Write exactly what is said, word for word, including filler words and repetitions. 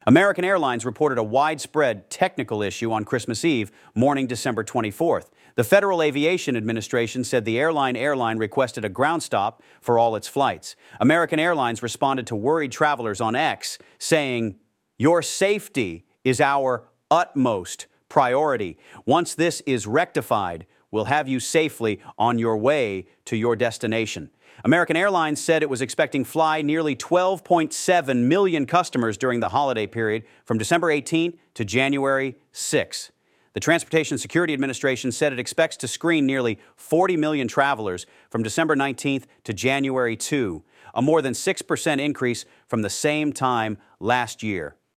American Airlines reported a widespread technical issue on Christmas Eve, morning December twenty-fourth. The Federal Aviation Administration said the airline airline requested a ground stop for all its flights. American Airlines responded to worried travelers on X, saying, "Your safety is our utmost priority. Once this is rectified, we'll have you safely on your way to your destination." American Airlines said it was expecting fly nearly twelve point seven million customers during the holiday period from December eighteenth to January sixth. The Transportation Security Administration said it expects to screen nearly forty million travelers from December nineteenth to January second, a more than six percent increase from the same time last year.